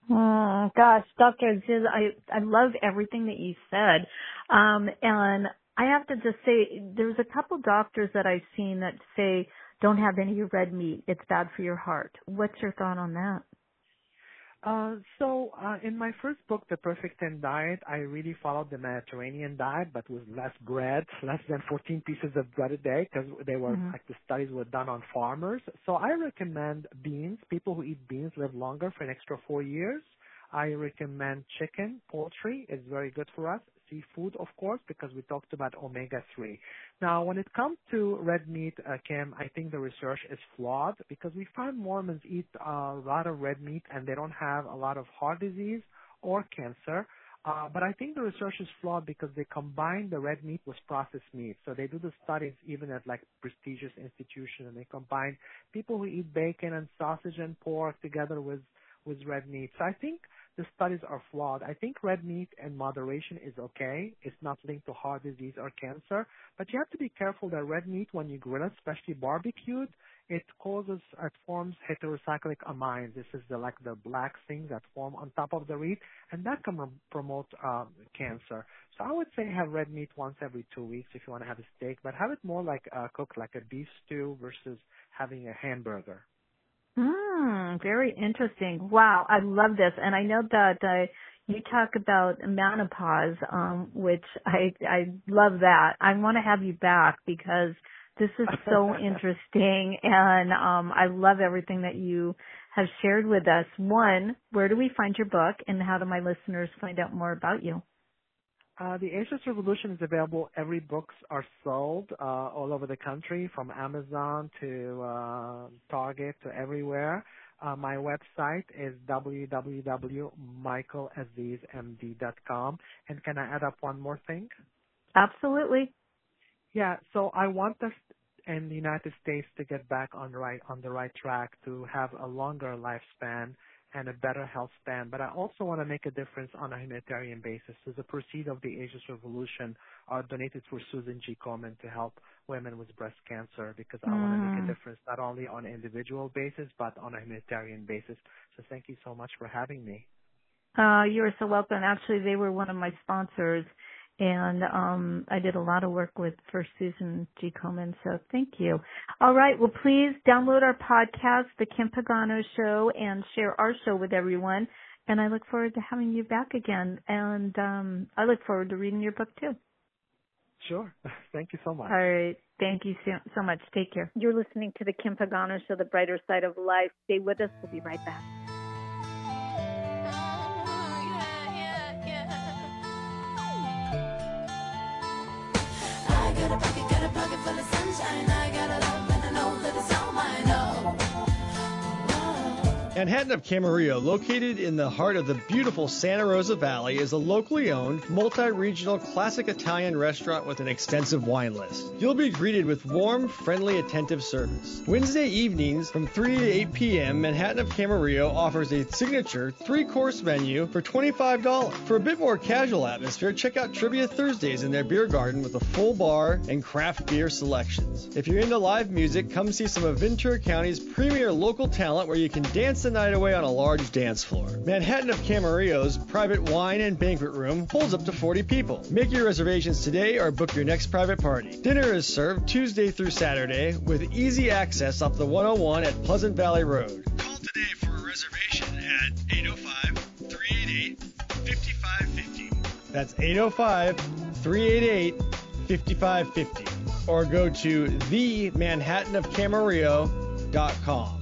Gosh, Dr. Aziz, I love everything that you said. And I have to just say, there's a couple doctors that I've seen that say, don't have any red meat. It's bad for your heart. What's your thought on that? So in my first book, The Perfect 10 Diet, I really followed the Mediterranean diet, but with less bread, less than 14 pieces of bread a day, because they were like the studies were done on farmers. So I recommend beans. People who eat beans live longer for an extra 4 years. I recommend chicken, poultry is very good for us. Seafood, of course, because we talked about omega-3. Now, when it comes to red meat, Kim, I think the research is flawed because we find Mormons eat a lot of red meat and they don't have a lot of heart disease or cancer. But I think the research is flawed because they combine the red meat with processed meat. So they do the studies even at like prestigious institutions, and they combine people who eat bacon and sausage and pork together with red meat. So I think the studies are flawed. I think red meat in moderation is okay. It's not linked to heart disease or cancer. But you have to be careful that red meat, when you grill it, especially barbecued, it forms heterocyclic amines. This is the black things that form on top of the meat, and that can promote cancer. So I would say have red meat once every 2 weeks if you want to have a steak, but have it more like cooked like a beef stew versus having a hamburger. Very interesting. Wow, I love this. And I know that you talk about menopause, which I love that. I want to have you back because this is so interesting, and I love everything that you have shared with us. One, where do we find your book, and how do my listeners find out more about you? The Ageless Revolution is available. Every books are sold all over the country, from Amazon to Target to everywhere. My website is www.michaelazizmd.com. And can I add up one more thing? Absolutely. Yeah, so I want us in the United States to get back on the right track, to have a longer lifespan and a better health span. But I also want to make a difference on a humanitarian basis. So the proceeds of the Ageless Revolution are donated for Susan G. Komen to help women with breast cancer, because I want to make a difference not only on an individual basis, but on a humanitarian basis. So thank you so much for having me. You are so welcome. Actually, they were one of my sponsors, and I did a lot of work for Susan G. Komen, so thank you. All right, well, please download our podcast, The Kim Pagano Show, and share our show with everyone. And I look forward to having you back again, and I look forward to reading your book, too. Sure. Thank you so much. All right. Thank you so much. Take care. You're listening to The Kim Pagano Show, the brighter side of life. Stay with us. We'll be right back. Got a pocket full of sunshine. I got a love and I know that it's all mine. Manhattan of Camarillo, located in the heart of the beautiful Santa Rosa Valley, is a locally owned, multi-regional classic Italian restaurant with an extensive wine list. You'll be greeted with warm, friendly, attentive service. Wednesday evenings from 3 to 8 p.m., Manhattan of Camarillo offers a signature 3-course menu for $25. For a bit more casual atmosphere, check out Trivia Thursdays in their beer garden with a full bar and craft beer selections. If you're into live music, come see some of Ventura County's premier local talent where you can dance the night away on a large dance floor. Manhattan of Camarillo's private wine and banquet room holds up to 40 people. Make your reservations today or book your next private party. Dinner is served Tuesday through Saturday with easy access off the 101 at Pleasant Valley Road. Call today for a reservation at 805-388-5550. That's 805-388-5550. Or go to themanhattanofcamarillo.com.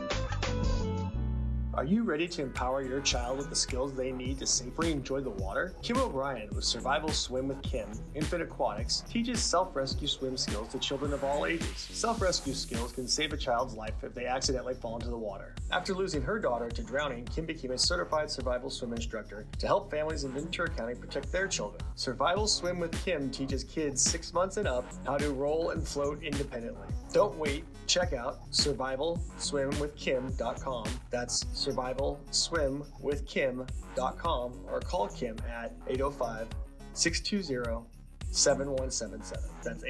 Are you ready to empower your child with the skills they need to safely enjoy the water? Kim O'Brien with Survival Swim with Kim, Infant Aquatics, teaches self-rescue swim skills to children of all ages. Self-rescue skills can save a child's life if they accidentally fall into the water. After losing her daughter to drowning, Kim became a certified survival swim instructor to help families in Ventura County protect their children. Survival Swim with Kim teaches kids 6 months and up how to roll and float independently. Don't wait. Check out survivalswimwithkim.com. That's survivalswimwithkim.com, or call Kim at 805-620-7177. That's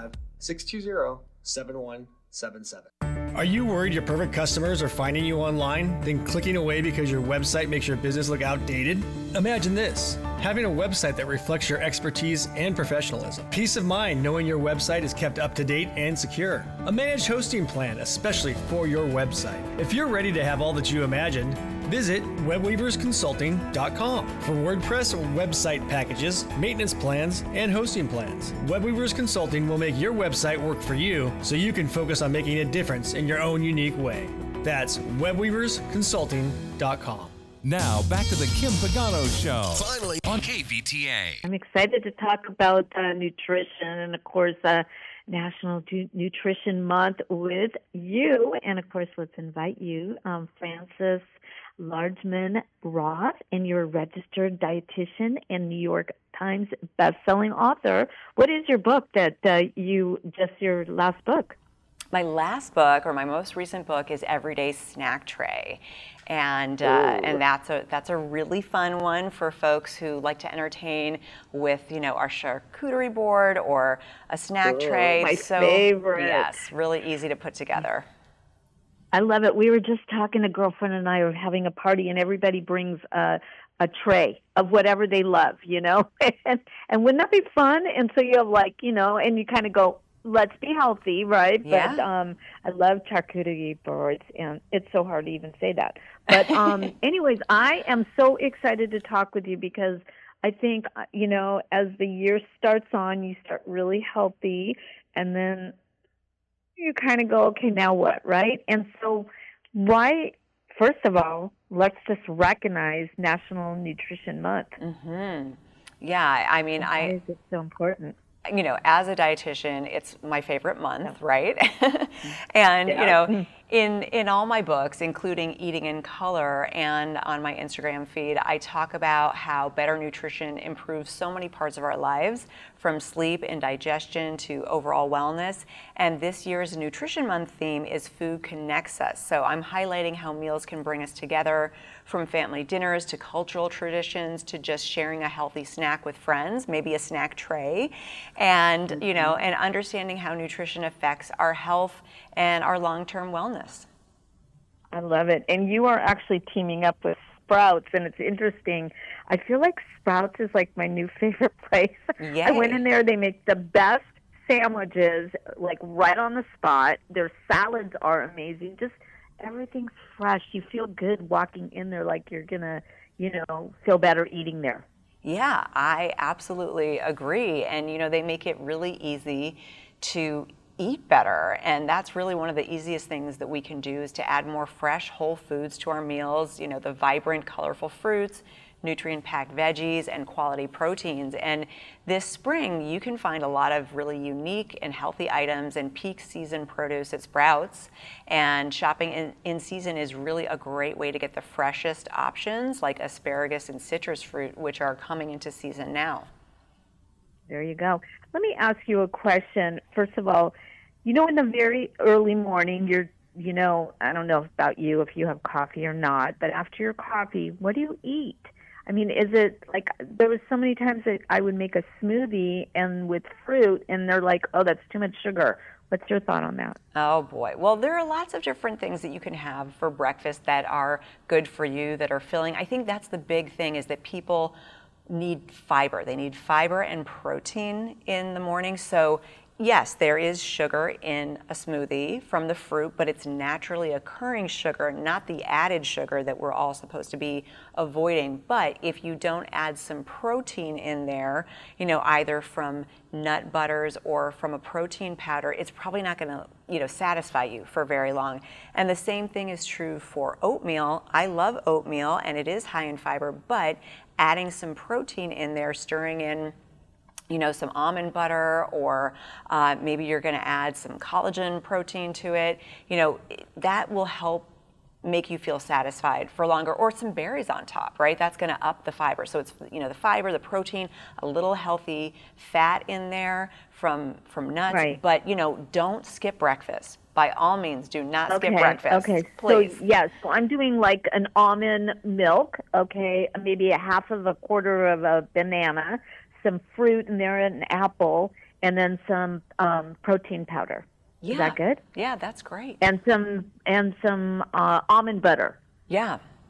805-620-7177. Are you worried your perfect customers are finding you online, then clicking away because your website makes your business look outdated? Imagine this, having a website that reflects your expertise and professionalism. Peace of mind knowing your website is kept up to date and secure. A managed hosting plan, especially for your website. If you're ready to have all that you imagined, visit webweaversconsulting.com for WordPress website packages, maintenance plans, and hosting plans. WebWeavers Consulting will make your website work for you so you can focus on making a difference in your own unique way. That's webweaversconsulting.com. Now, back to the Kim Pagano Show. Finally on KVTA. I'm excited to talk about nutrition and, of course, National Nutrition Month with you. And, of course, let's invite you, Frances Largeman Roth, and you're a registered dietitian and New York Times best-selling author. What is your book that your last book? My last book, or my most recent book, is Everyday Snack Tray, and that's a really fun one for folks who like to entertain with our charcuterie board or a snack tray. My favorite. Yes, really easy to put together. I love it. We were just talking, a girlfriend and I were having a party, and everybody brings a tray of whatever they love, and wouldn't that be fun? And so you have and you kind of go, let's be healthy, right? Yeah. But I love charcuterie boards, and it's so hard to even say that. But anyways, I am so excited to talk with you because I think, as the year starts on, you start really healthy, and then you kind of go, okay, now what, right? And so first of all, let's just recognize National Nutrition Month. Mm-hmm. Yeah, I mean, why is it so important? As a dietitian, it's my favorite month, right? And, in all my books, including Eating in Color and on my Instagram feed, I talk about how better nutrition improves so many parts of our lives, from sleep and digestion to overall wellness. And this year's Nutrition Month theme is Food Connects Us. So I'm highlighting how meals can bring us together, from family dinners to cultural traditions to just sharing a healthy snack with friends, maybe a snack tray, and and understanding how nutrition affects our health and our long-term wellness. I love it. And you are actually teaming up with Sprouts, and it's interesting. I feel like Sprouts is like my new favorite place. Yay. I went in there. They make the best sandwiches, like right on the spot. Their salads are amazing. Just everything's fresh. You feel good walking in there, like you're going to, feel better eating there. Yeah, I absolutely agree. And, they make it really easy to eat better. And that's really one of the easiest things that we can do, is to add more fresh, whole foods to our meals, the vibrant, colorful fruits, nutrient-packed veggies, and quality proteins. And this spring, you can find a lot of really unique and healthy items and peak season produce at Sprouts. And shopping in season is really a great way to get the freshest options, like asparagus and citrus fruit, which are coming into season now. There you go. Let me ask you a question. First of all, in the very early morning, I don't know about you, if you have coffee or not, but after your coffee, what do you eat? I mean, is it like, there was so many times that I would make a smoothie and with fruit, and they're like, oh, that's too much sugar. What's your thought on that? Oh boy. Well, there are lots of different things that you can have for breakfast that are good for you, that are filling. I think that's the big thing, is that people need fiber. They need fiber and protein in the morning. So yes, there is sugar in a smoothie from the fruit, but it's naturally occurring sugar, not the added sugar that we're all supposed to be avoiding. But if you don't add some protein in there, either from nut butters or from a protein powder, it's probably not going to, satisfy you for very long. And the same thing is true for oatmeal. I love oatmeal, and it is high in fiber, but adding some protein in there, stirring in some almond butter, or maybe you're going to add some collagen protein to it, that will help make you feel satisfied for longer, or some berries on top, right? That's going to up the fiber. So it's, the fiber, the protein, a little healthy fat in there from nuts, right. But, don't skip breakfast. By all means, do not skip breakfast. Okay, please. So yes, so I'm doing like an almond milk, okay, maybe a half of a quarter of a banana, some fruit in there, an apple, and then some protein powder. Yeah. Is that good? Yeah, that's great. And some almond butter. Yeah.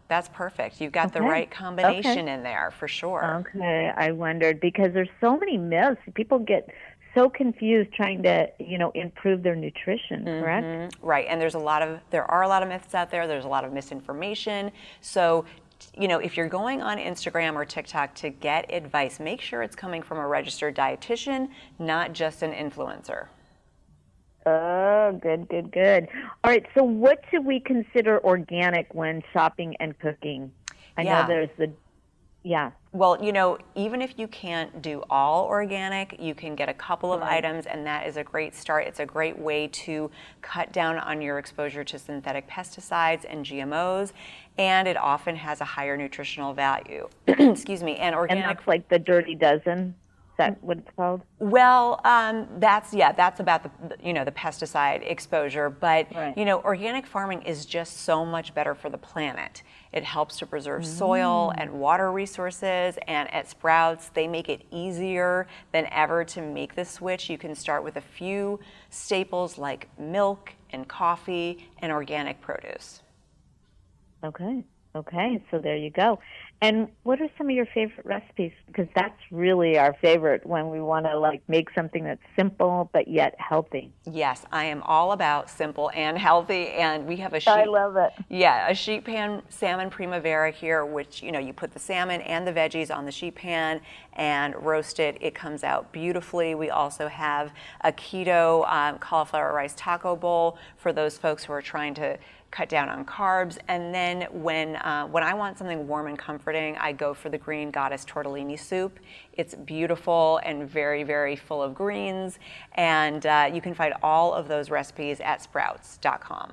That's perfect. You've got the right combination in there for sure. Okay, I wondered because there's so many myths. People get so confused trying to, improve their nutrition, correct? Right, and there are a lot of myths out there. There's a lot of misinformation. So, if you're going on Instagram or TikTok to get advice, make sure it's coming from a registered dietitian, not just an influencer. Oh, good. All right, so what should we consider organic when shopping and cooking? I know there's Well, even if you can't do all organic, you can get a couple of items, and that is a great start. It's a great way to cut down on your exposure to synthetic pesticides and GMOs, and it often has a higher nutritional value. Excuse me. And organic. And that's like the Dirty Dozen. Is that what it's called? Well, that's about the pesticide exposure, but organic farming is just so much better for the planet. It helps to preserve soil and water resources, and at Sprouts, they make it easier than ever to make the switch. You can start with a few staples like milk and coffee and organic produce. Okay, so there you go. And what are some of your favorite recipes? Because that's really our favorite when we want to make something that's simple but yet healthy. Yes, I am all about simple and healthy, and we have a sheet. I love it. Yeah, a sheet pan salmon primavera here, which you put the salmon and the veggies on the sheet pan and roast it. It comes out beautifully. We also have a keto cauliflower rice taco bowl for those folks who are trying to cut down on carbs. And then when I want something warm and comforting, I go for the Green Goddess tortellini soup. It's beautiful and very, very full of greens. And you can find all of those recipes at sprouts.com.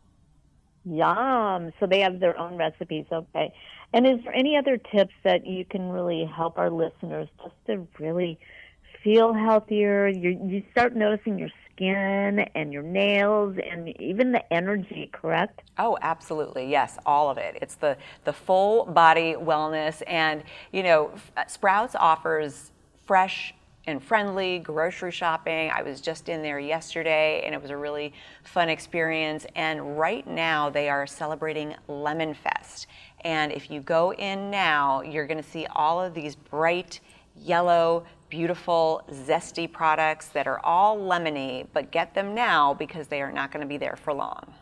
Yum. So they have their own recipes. Okay. And is there any other tips that you can really help our listeners just to really feel healthier? You start noticing your skin and your nails and even the energy, correct? Oh, absolutely. Yes, all of it. It's the full body wellness. And, Sprouts offers fresh and friendly grocery shopping. I was just in there yesterday, and it was a really fun experience. And right now, they are celebrating Lemon Fest. And if you go in now, you're going to see all of these bright yellow, beautiful, zesty products that are all lemony, but get them now because they are not going to be there for long.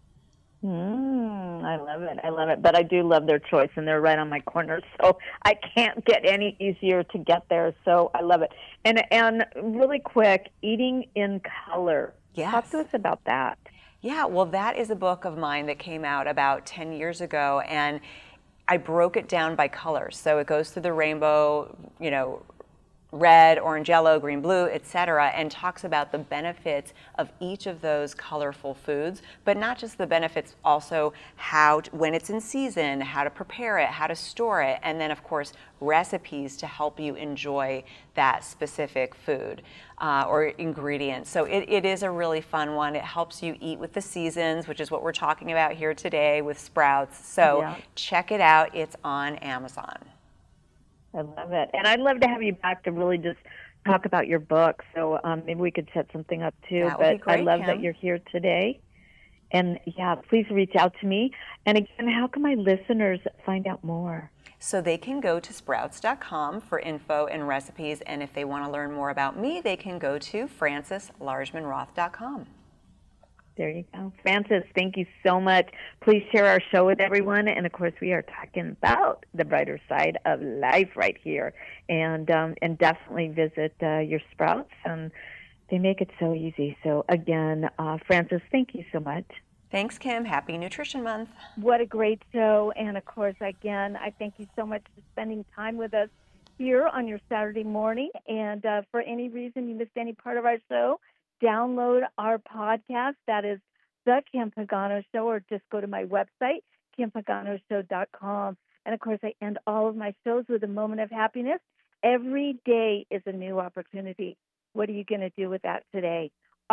I love it. But I do love their choice, and they're right on my corner, so I can't get any easier to get there. So I love it. And really quick, Eating in Color. Yes. Talk to us about that. Yeah, well, that is a book of mine that came out about 10 years ago, and I broke it down by colors. So it goes through the rainbow, red, orange, yellow, green, blue, etc., and talks about the benefits of each of those colorful foods, but not just the benefits, also when it's in season, how to prepare it, how to store it, and then, of course, recipes to help you enjoy that specific food or ingredient. So it is a really fun one. It helps you eat with the seasons, which is what we're talking about here today with Sprouts. So check it out. It's on Amazon. I love it. And I'd love to have you back to really just talk about your book. So maybe we could set something up too. That would be great, I love Kim. that you're here today. And please reach out to me. And again, how can my listeners find out more? So they can go to sprouts.com for info and recipes. And if they want to learn more about me, they can go to franceslargemanroth.com. There you go. Frances, thank you so much. Please share our show with everyone. And, of course, we are talking about the brighter side of life right here. And definitely visit your Sprouts. They make it so easy. So, again, Frances, thank you so much. Thanks, Kim. Happy Nutrition Month. What a great show. And, of course, again, I thank you so much for spending time with us here on your Saturday morning. And for any reason you missed any part of our show, download our podcast. That is The Kim Pagano Show, or just go to my website, KimPaganoShow.com. And, of course, I end all of my shows with a moment of happiness. Every day is a new opportunity. What are you going to do with that today? All right.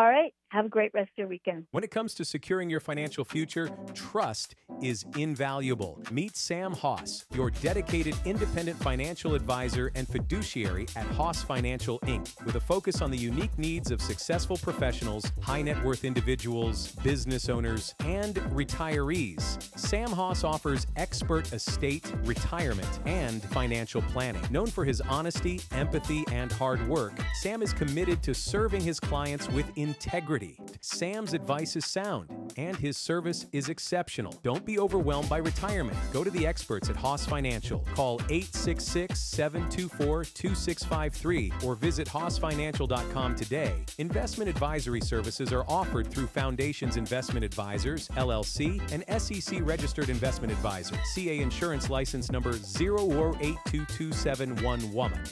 Have a great rest of your weekend. When it comes to securing your financial future, trust is invaluable. Meet Sam Haas, your dedicated independent financial advisor and fiduciary at Haas Financial Inc., with a focus on the unique needs of successful professionals, high net worth individuals, business owners, and retirees. Sam Haas offers expert estate, retirement, and financial planning. Known for his honesty, empathy, and hard work, Sam is committed to serving his clients with integrity. Sam's advice is sound, and his service is exceptional. Don't be overwhelmed by retirement. Go to the experts at Haas Financial. Call 866-724-2653 or visit haasfinancial.com today. Investment advisory services are offered through Foundations Investment Advisors, LLC, an SEC-registered investment advisor. CA Insurance License Number 0482271.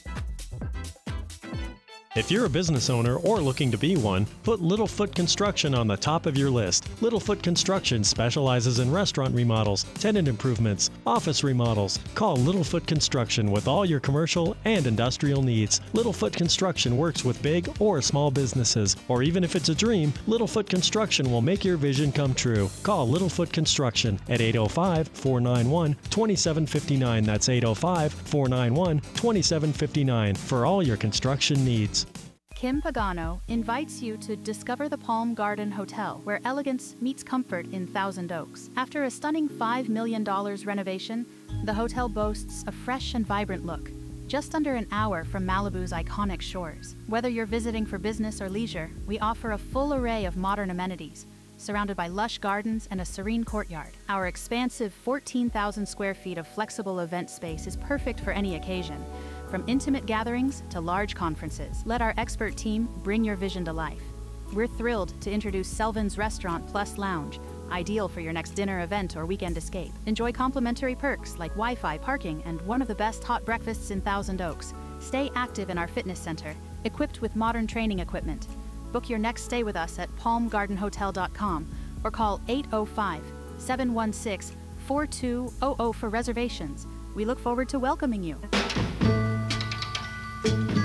If you're a business owner or looking to be one, put Littlefoot Construction on the top of your list. Littlefoot Construction specializes in restaurant remodels, tenant improvements, office remodels. Call Littlefoot Construction with all your commercial and industrial needs. Littlefoot Construction works with big or small businesses, or even if it's a dream, Littlefoot Construction will make your vision come true. Call Littlefoot Construction at 805-491-2759. That's 805-491-2759 for all your construction needs. Kim Pagano invites you to discover the Palm Garden Hotel, where elegance meets comfort in Thousand Oaks. After a stunning $5 million renovation, the hotel boasts a fresh and vibrant look, just under an hour from Malibu's iconic shores. Whether you're visiting for business or leisure, we offer a full array of modern amenities, surrounded by lush gardens and a serene courtyard. Our expansive 14,000 square feet of flexible event space is perfect for any occasion, from intimate gatherings to large conferences. Let our expert team bring your vision to life. We're thrilled to introduce Selvin's Restaurant Plus Lounge, ideal for your next dinner event or weekend escape. Enjoy complimentary perks like Wi-Fi, parking, and one of the best hot breakfasts in Thousand Oaks. Stay active in our fitness center, equipped with modern training equipment. Book your next stay with us at palmgardenhotel.com or call 805-716-4200 for reservations. We look forward to welcoming you.